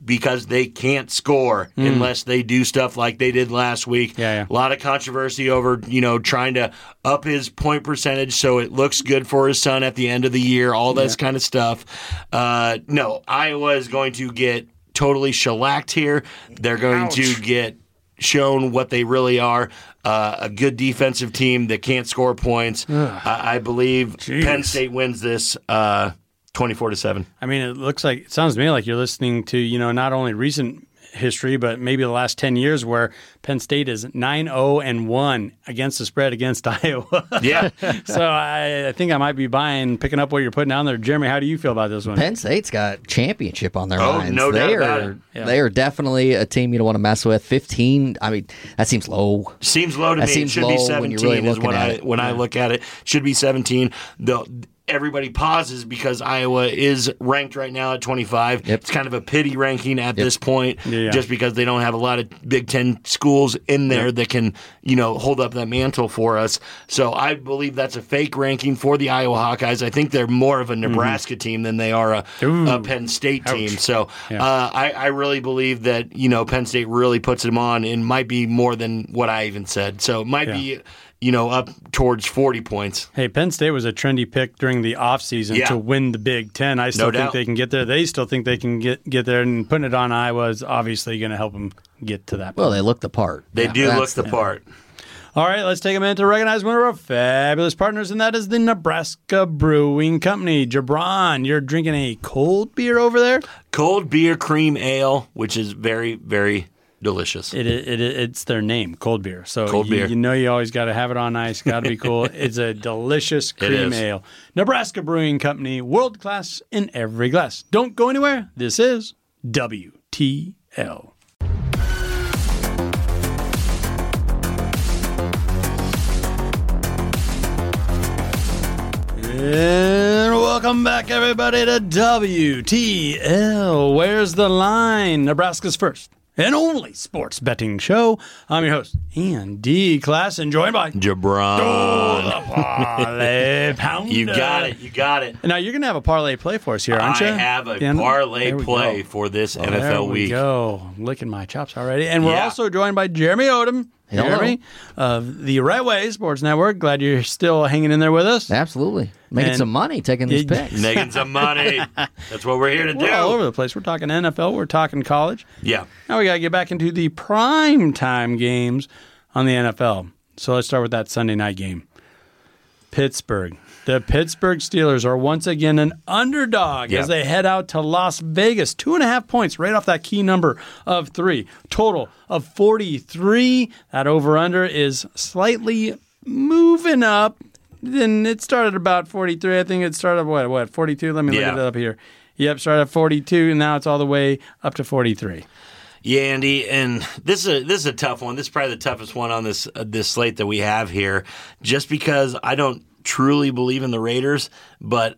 because they can't score unless they do stuff like they did last week. Yeah. A lot of controversy over, trying to up his point percentage so it looks good for his son at the end of the year, all this kind of stuff. No, Iowa is going to get totally shellacked here. They're going to get shown what they really are. A good defensive team that can't score points. I believe Penn State wins this 24-7. I mean, it sounds to me like you're listening to, not only recent history, but maybe the last 10 years where Penn State is 9-0-1 against the spread against Iowa. Yeah. So I think I might be picking up what you're putting down there. Jeremy, how do you feel about this one? Penn State's got championship on their minds. No doubt about it. Yeah. They are definitely a team you don't want to mess with. 15, I mean, that seems low. Seems low to That me. It seems should be low 17 when you're really is looking at it. when I look at it. Should be 17. Everybody pauses because Iowa is ranked right now at 25. Yep. It's kind of a pity ranking at this point, Yeah. just because they don't have a lot of Big Ten schools in there that can, hold up that mantle for us. So I believe that's a fake ranking for the Iowa Hawkeyes. I think they're more of a Nebraska team than they are a Penn State team. So I really believe that, Penn State really puts them on and might be more than what I even said. So it might be up towards 40 points. Hey, Penn State was a trendy pick during the offseason to win the Big Ten. I still think they can get there. They still think they can get there, and putting it on Iowa is obviously going to help them get to that point. Well, they look the part. They do look the part. All right, let's take a minute to recognize one of our fabulous partners, and that is the Nebraska Brewing Company. Jabron, you're drinking a cold beer over there? Cold beer cream ale, which is very, very delicious. It's their name, cold beer. So cold beer. You always got to have it on ice. Got to be cool. It's a delicious cream ale. Nebraska Brewing Company, world class in every glass. Don't go anywhere. This is WTL. And welcome back, everybody, to WTL. Where's the line? Nebraska's first and only sports betting show. I'm your host, Andy Class, and joined by Jabron. the Parlay Pounder. You got it. Now, you're going to have a parlay play for us here, aren't you? I have a parlay play for this NFL there we week. Go. I'm licking my chops already. And we're also joined by Jeremy Odom. Jeremy of the Right Way Sports Network. Glad you're still hanging in there with us. Absolutely. Making some money taking these picks. Making some money. That's what we're here to do. We're all over the place. We're talking NFL. We're talking college. Yeah. Now we got to get back into the prime time games on the NFL. So let's start with that Sunday night game. Pittsburgh. The Pittsburgh Steelers are once again an underdog as they head out to Las Vegas. 2.5 points right off that key number of 3. Total of 43. That over-under is slightly moving up. Then it started about 43. I think it started what 42? Let me look it up here. Yep, started at 42, and now it's all the way up to 43. Yeah, Andy, and this is a tough one. This is probably the toughest one on this slate that we have here, just because I don't truly believe in the Raiders, but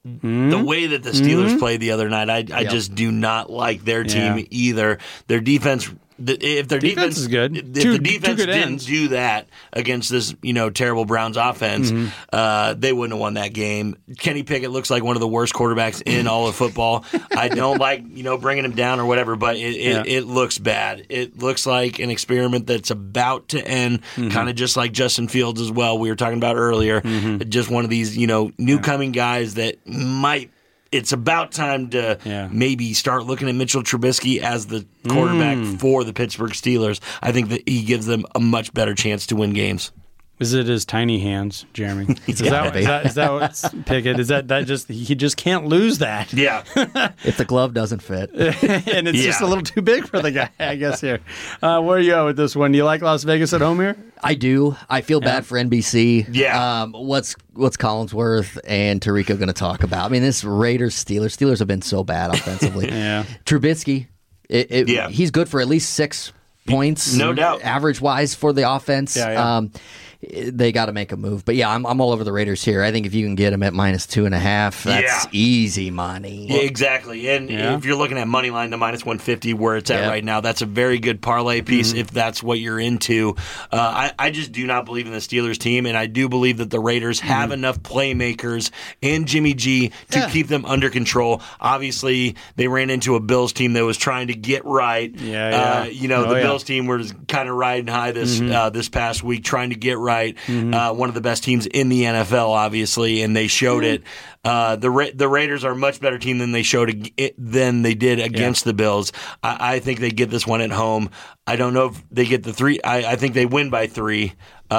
the way that the Steelers played the other night, I just do not like their team either. Their defense. If their defense is good, if the defense didn't do that against this terrible Browns offense, they wouldn't have won that game. Kenny Pickett looks like one of the worst quarterbacks in all of football. I don't like bringing him down or whatever, but it looks bad. It looks like an experiment that's about to end, kind of just like Justin Fields as well. We were talking about earlier, just one of these new coming guys that might. It's about time to maybe start looking at Mitchell Trubisky as the quarterback for the Pittsburgh Steelers. I think that he gives them a much better chance to win games. Is it his tiny hands, Jeremy? Is that what's Pickett? Is that just he just can't lose that? Yeah. If the glove doesn't fit. And it's just a little too big for the guy, I guess, here. Where are you at with this one? Do you like Las Vegas at home here? I do. I feel bad for NBC. Yeah. What's Collinsworth and Tirico going to talk about? I mean, this Steelers have been so bad offensively. Yeah. Trubisky, he's good for at least 6 points, No doubt. average-wise for the offense. Yeah. They got to make a move. But, yeah, I'm all over the Raiders here. I think if you can get them at -2.5, that's easy money. Yeah, exactly. And if you're looking at money line to -150 where it's at right now, that's a very good parlay piece if that's what you're into. I just do not believe in the Steelers team, and I do believe that the Raiders have enough playmakers and Jimmy G to keep them under control. Obviously, they ran into a Bills team that was trying to get right. The Bills team was kind of riding high this past week, trying to get right. One of the best teams in the NFL, obviously, and they showed it. The Raiders are a much better team than they did against the Bills. I think they get this one at home. I don't know if they get the 3. I think they win by 3.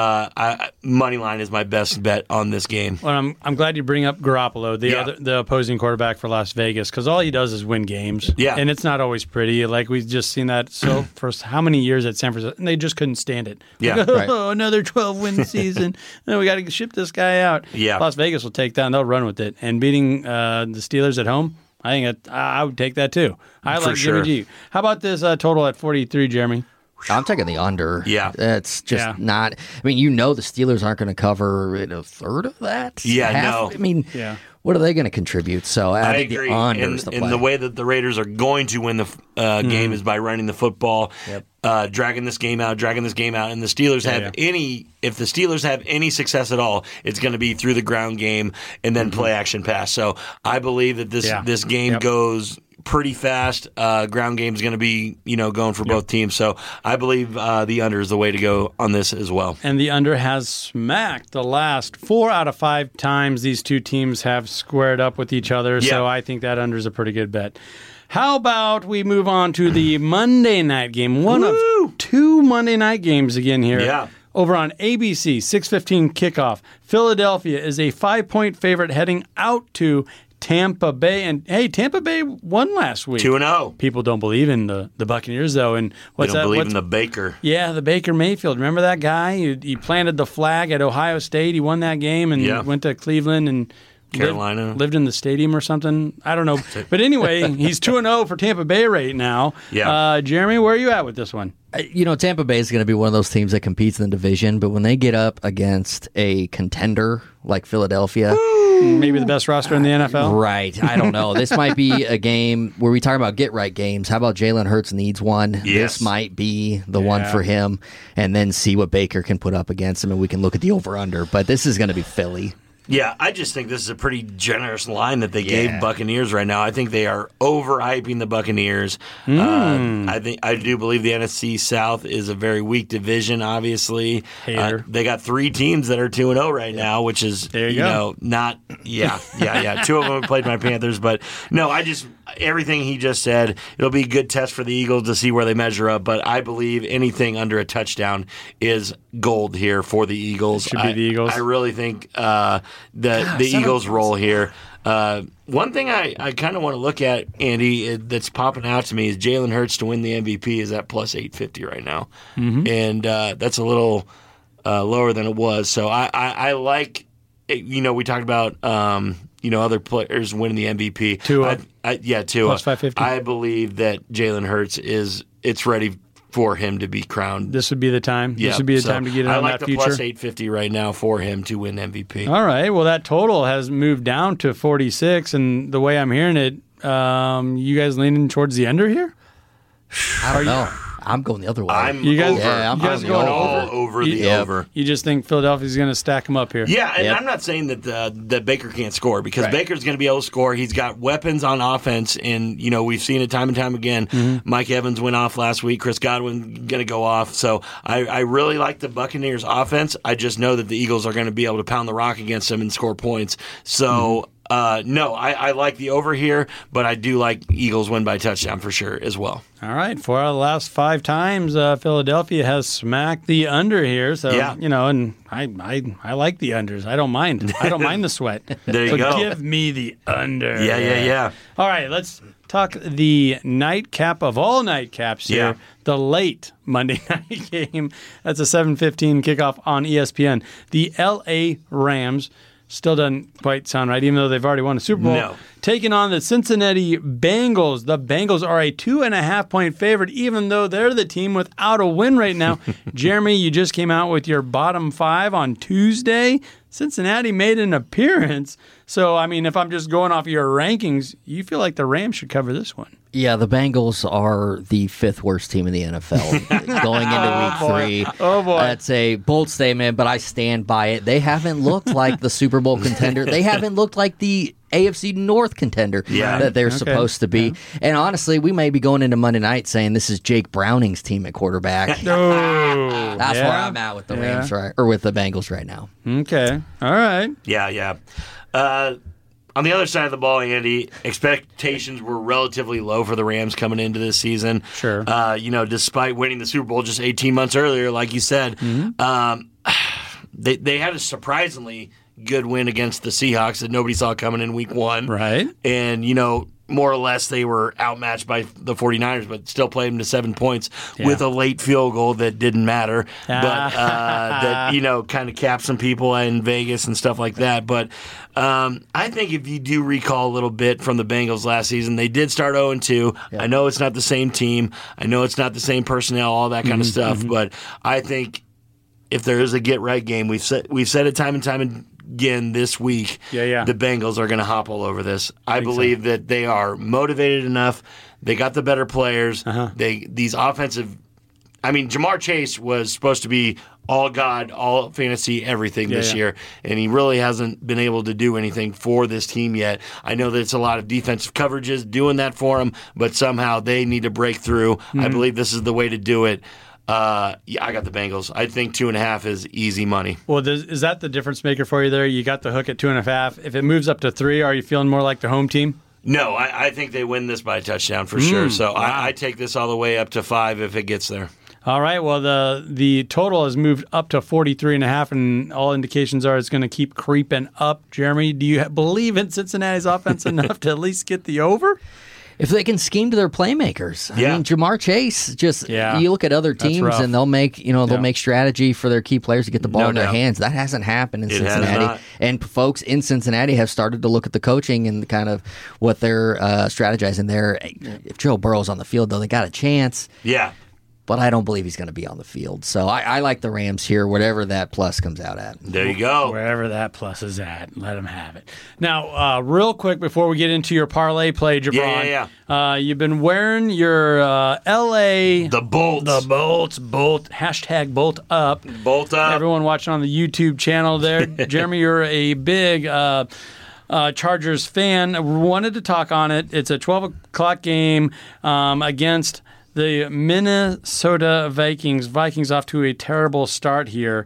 Money line is my best bet on this game. Well, I'm glad you bring up Garoppolo, the opposing quarterback for Las Vegas, because all he does is win games. Yeah. And it's not always pretty. Like, we've just seen that for how many years at San Francisco, and they just couldn't stand it. Yeah. Like, another 12-win season. We got to ship this guy out. Yeah. Las Vegas will take that, and they'll run with it. And beating the Steelers at home, I think I would take that too. I like Jimmy G. How about this total at 43, Jeremy? I'm taking the under. Yeah. It's just not. I mean, the Steelers aren't going to cover a third of that. Yeah, no. I mean, what are they going to contribute? So I think agree. the under is the play. And the way that the Raiders are going to win the game is by running the football, dragging this game out. And the Steelers if the Steelers have any success at all, it's going to be through the ground game and then play action pass. So I believe that this game goes pretty fast. Ground game is going to be, going for both teams. So I believe the under is the way to go on this as well. And the under has smacked the last 4 out of 5 times these two teams have squared up with each other. Yeah. So I think that under is a pretty good bet. How about we move on to the Monday night game? One of 2 Monday night games again here. Yeah. Over on ABC, 6:15 kickoff. Philadelphia is a 5-point favorite heading out to Tampa Bay. And, hey, Tampa Bay won last week. 2-0. People don't believe in the Buccaneers, though. And They don't believe in the Baker. Yeah, the Baker Mayfield. Remember that guy? He planted the flag at Ohio State. He won that game and went to Cleveland and Carolina. Lived in the stadium or something. I don't know. But anyway, he's 2-0 for Tampa Bay right now. Yeah. Jeremy, where are you at with this one? Tampa Bay is going to be one of those teams that competes in the division, but when they get up against a contender like Philadelphia, maybe the best roster in the NFL. Right. I don't know. This might be a game where we talk about get-right games. How about Jalen Hurts needs one? Yes. This might be the one for him, and then see what Baker can put up against him, and we can look at the over-under. But this is going to be Philly. Yeah, I just think this is a pretty generous line that they gave Buccaneers right now. I think they are overhyping the Buccaneers. I do believe the NFC South is a very weak division, obviously. They got 3 teams that are 2-0 right now, which is, not, 2 of them played my Panthers, but no, everything he just said, it'll be a good test for the Eagles to see where they measure up, but I believe anything under a touchdown is gold here for the Eagles. It should be the Eagles. I really think the Eagles roll here. One thing I kind of want to look at, Andy, that's popping out to me is Jalen Hurts to win the MVP is at plus 850 right now. And that's a little lower than it was. So I like, we talked about other players winning the MVP. Tua. Tua. Plus 550. I believe that Jalen Hurts it's ready for him to be crowned. This would be the time. This would be the time to get in on that future. I like the plus 850 right now for him to win MVP. All right. Well, that total has moved down to 46, and the way I'm hearing it, you guys leaning towards the under here? I don't know. I'm going the other way. I'm going over the over. You just think Philadelphia's going to stack them up here? Yeah, and I'm not saying that Baker can't score because Baker's going to be able to score. He's got weapons on offense, and we've seen it time and time again. Mike Evans went off last week. Chris Godwin going to go off. So I really like the Buccaneers' offense. I just know that the Eagles are going to be able to pound the rock against them and score points. So. No, I like the over here, but I do like Eagles win by touchdown for sure as well. All right. 4 out of the last 5 times, Philadelphia has smacked the under here. So, and I like the unders. I don't mind. I don't mind the sweat. There you go. Give me the under. Yeah. All right. Let's talk the nightcap of all nightcaps here. Yeah. The late Monday night game. That's a 7:15 kickoff on ESPN. The L.A. Rams Still doesn't quite sound right, even though they've already won a Super Bowl. No. Taking on the Cincinnati Bengals. The Bengals are a 2.5-point favorite, even though they're the team without a win right now. Jeremy, you just came out with your bottom 5 on Tuesday. Cincinnati made an appearance. So, I mean, if I'm just going off your rankings, you feel like the Rams should cover this one. Yeah, the Bengals are the 5th worst team in the NFL going into week 3. Oh, boy. That's a bold statement, but I stand by it. They haven't looked like the Super Bowl contender. They haven't looked like the AFC North contender that they're supposed to be. Yeah. And honestly, we may be going into Monday night saying this is Jake Browning's team at quarterback. That's where I'm at with the Rams or with the Bengals right now. Okay. All right. Yeah. On the other side of the ball, Andy, expectations were relatively low for the Rams coming into this season. Sure. Despite winning the Super Bowl just 18 months earlier, like you said, they had a surprisingly good win against the Seahawks that nobody saw coming in week 1. Right. And, more or less they were outmatched by the 49ers, but still played them to 7 points with a late field goal that didn't matter. But that, kind of capped some people in Vegas and stuff like that. But I think if you do recall a little bit from the Bengals last season, they did start 0-2. I know it's not the same team. I know it's not the same personnel, all that kind of stuff. But I think if there is a get-right game, we've said it time and time again this week, the Bengals are going to hop all over this. I believe that they are motivated enough. They got the better players. These offensive – Ja'Marr Chase was supposed to be all God, all fantasy, everything this year, and he really hasn't been able to do anything for this team yet. I know that it's a lot of defensive coverages doing that for him, but somehow they need to break through. I believe this is the way to do it. I got the Bengals. I think 2.5 is easy money. Well, is that the difference maker for you there? You got the hook at 2.5. If it moves up to 3, are you feeling more like the home team? No, I think they win this by a touchdown for sure. So I take this all the way up to 5 if it gets there. All right. Well, the total has moved up to 43.5, and all indications are it's going to keep creeping up. Jeremy, do you believe in Cincinnati's offense enough to at least get the over? If they can scheme to their playmakers. I mean, Ja'Marr Chase, you look at other teams and they'll make, they'll make strategy for their key players to get the ball in their hands. That hasn't happened in Cincinnati. And folks in Cincinnati have started to look at the coaching and kind of what they're strategizing there. If Joe Burrow's on the field, though, they got a chance. Yeah. But I don't believe he's going to be on the field. So I like the Rams here, whatever that plus comes out at. There you go. Wherever that plus is at, let them have it. Now, real quick before we get into your parlay play, Jabron, you've been wearing your L.A. The Bolts. Bolt. Hashtag Bolt Up. Bolt Up. Everyone watching on the YouTube channel there. Jeremy, you're a big Chargers fan. We wanted to talk on it. It's a 12 o'clock game against the Minnesota Vikings. Vikings off to a terrible start here.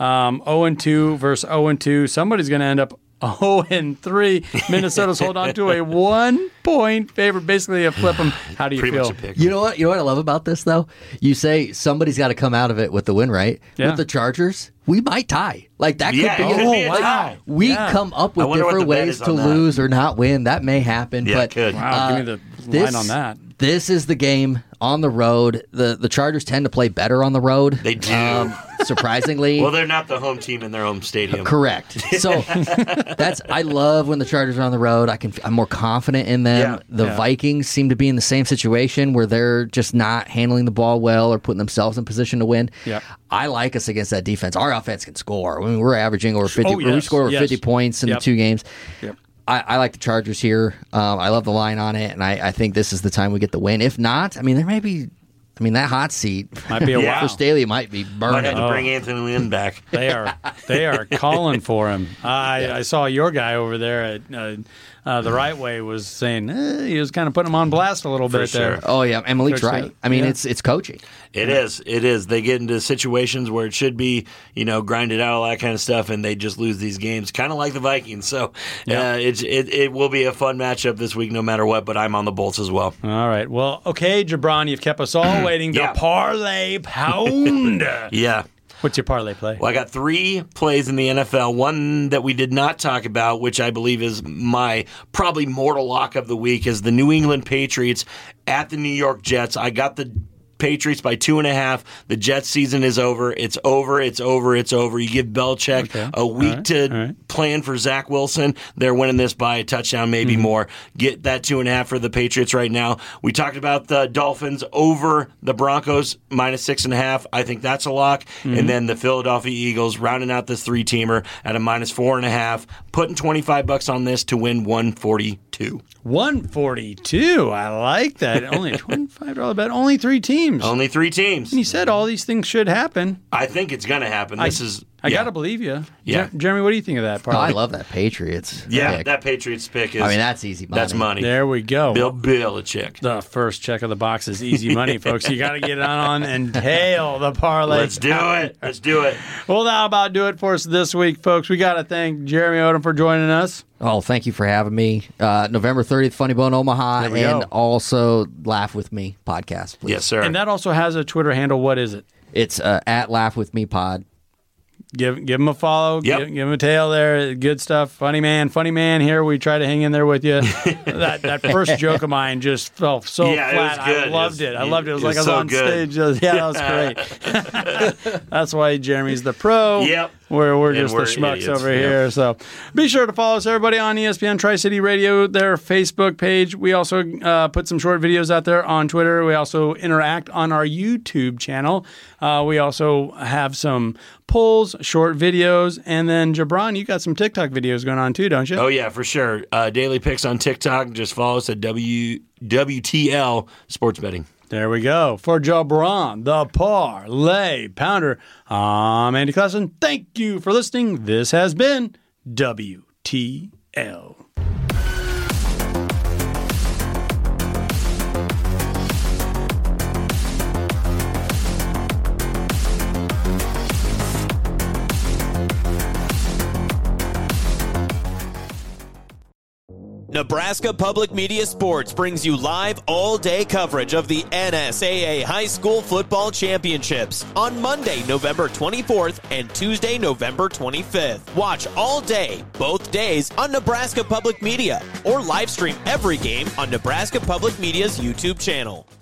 0-2 versus 0-2. Somebody's going to end up 0-3. Minnesota's hold on to a 1-point favorite. Basically, a flip them. How do you feel? You know what I love about this, though? You say somebody's got to come out of it with the win, right? Yeah. With the Chargers, we might tie. Like, that could be wow. We come up with different ways to lose or not win. That may happen. Yeah, but, it could. Wow, give me the line on that. This is the game on the road. The Chargers tend to play better on the road. They do. Surprisingly. Well, they're not the home team in their home stadium. Correct. So I love when the Chargers are on the road. I'm more confident in them. The Vikings seem to be in the same situation where they're just not handling the ball well or putting themselves in position to win. Yeah. I like us against that defense. Our offense can score. I mean, we're averaging over 50. We score over 50 points in the 2 games. Yep. I like the Chargers here. I love the line on it, and I think this is the time we get the win. If not, there may be. That hot seat might be a while. For Staley might be burning. Might have to bring Anthony Lynn back. They are calling for him. I saw your guy over there at the Right Way was saying he was kind of putting him on blast a little bit there. Oh yeah, Emily's right. It's coaching. It is. They get into situations where it should be, grinded out, all that kind of stuff, and they just lose these games, kind of like the Vikings. So it will be a fun matchup this week no matter what, but I'm on the Bolts as well. All right. Well, okay, Jabron, you've kept us all waiting. The Parlay Pound. Yeah. What's your parlay play? Well, I got 3 plays in the NFL. One that we did not talk about, which I believe is my probably mortal lock of the week, is the New England Patriots at the New York Jets. I got the Patriots by 2.5. The Jets season is over. It's over. It's over. It's over. You give Belichick a week to plan for Zach Wilson. They're winning this by a touchdown, maybe more. Get that 2.5 for the Patriots right now. We talked about the Dolphins over the Broncos minus 6.5. I think that's a lock. And then the Philadelphia Eagles rounding out this 3-teamer at a minus 4.5. Putting $25 on this to win 142. 142. I like that. Only a $25 bet. Only 3 teams. Only 3 teams. And you said all these things should happen. I think it's going to happen. I got to believe you. Yeah. Jeremy, what do you think of that part? I love that Patriots pick. That Patriots pick is... I mean, that's easy money. That's money. There we go. Bill Belichick. The first check of the box is easy money, folks. You got to get on and tail the parlay. Let's do it. Let's do it. Well, that'll about do it for us this week, folks. We got to thank Jeremy Odom for joining us. Oh, thank you for having me. November 30th, Funny Bone Omaha, and also Laugh With Me podcast, please. Yes, sir. And that also has a Twitter handle. What is it? It's at Laugh With Me Pod. Give him a follow. Yep. Give him a tail there. Good stuff. Funny man here. We try to hang in there with you. that first joke of mine just fell so flat. It was good. I loved it. It was like I was so on good. stage. Yeah, that was great. That's why Jeremy's the pro. Yep. We're just the schmucks idiots. over here. So be sure to follow us, everybody, on ESPN Tri-City Radio, their Facebook page. We also put some short videos out there on Twitter. We also interact on our YouTube channel. We also have some polls, short videos, and then Jabron, you got some TikTok videos going on too, don't you? Oh, yeah, for sure. Daily Picks on TikTok. Just follow us at WTL Sports Betting. There we go. For Jabron, the Parlay Pounder, I'm Andy Klassen. Thank you for listening. This has been WTL. Nebraska Public Media Sports brings you live all-day coverage of the NSAA High School Football Championships on Monday, November 24th and Tuesday, November 25th. Watch all day, both days, on Nebraska Public Media, or live stream every game on Nebraska Public Media's YouTube channel.